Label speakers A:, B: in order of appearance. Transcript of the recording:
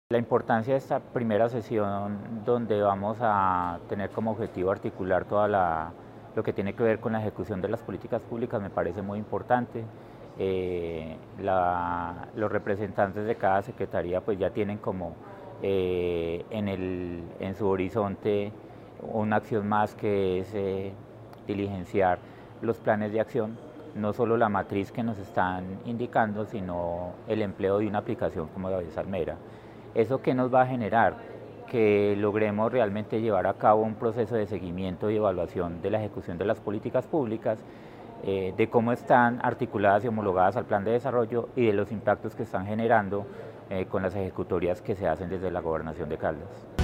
A: La importancia de esta primera sesión, donde vamos a tener como objetivo articular lo que tiene que ver con la ejecución de las políticas públicas, me parece muy importante. Los representantes de cada secretaría pues ya tienen como en su horizonte una acción más, que es diligenciar los planes de acción, no solo la matriz que nos están indicando, sino el empleo de una aplicación como David Salmera. ¿Eso qué nos va a generar? Que logremos realmente llevar a cabo un proceso de seguimiento y evaluación de la ejecución de las políticas públicas, de cómo están articuladas y homologadas al plan de desarrollo y de los impactos que están generando con las ejecutorias que se hacen desde la Gobernación de Caldas.